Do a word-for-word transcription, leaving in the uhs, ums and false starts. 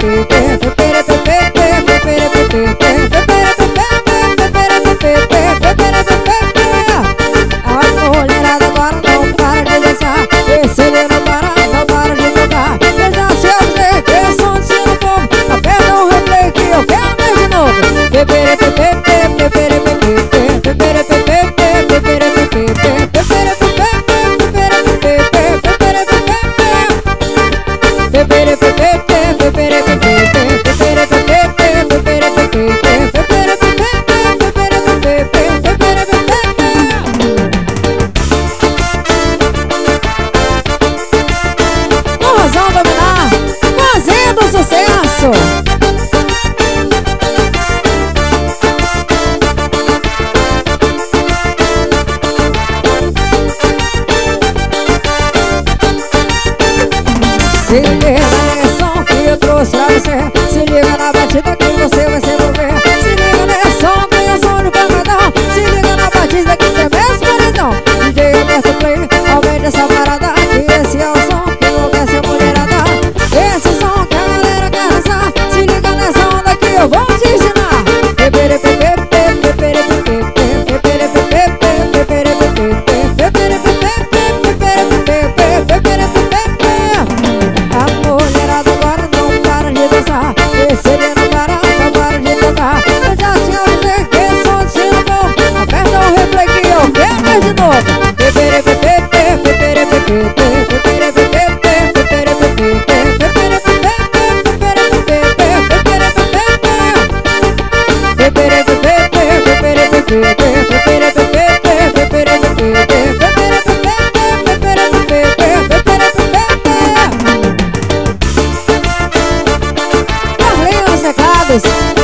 mulherada agora não para de dançar. Esse ele não para, não para de tocar. Eu já te avisei que é som de ser um povo. Aperta o replay que eu quero ver de novo. Pepere, pepere, pepere, pepere, pepere, pepere, pepere, pepere, pepere, sucesso! Se liga nesse som que eu trouxe pra você. Se liga na batida que você vai se envolver. Se liga nesse som que eu sou no pancadão. Se liga na batida que você vê esse paredão. D J aperta o play, aumente essa parada. E esse é o som que enlouquece a mulherada. Esse som que a galera quer dançar. Se liga nessa onda que eu vou te ensinar. Pepere, pepere, pepere, pepere, pepere, pepere, pepere, pepere, pepere, pepere, a mulherada agora não para de dançar. Esse ele não para, não para de tocar. Eu já te avisei que é som de ser um povo. Aperta o replay que eu quero ver de novo. Pepere, pepere, pepere, pepere, pepere, pepere, pepere, pepere, Carlinhos Secados.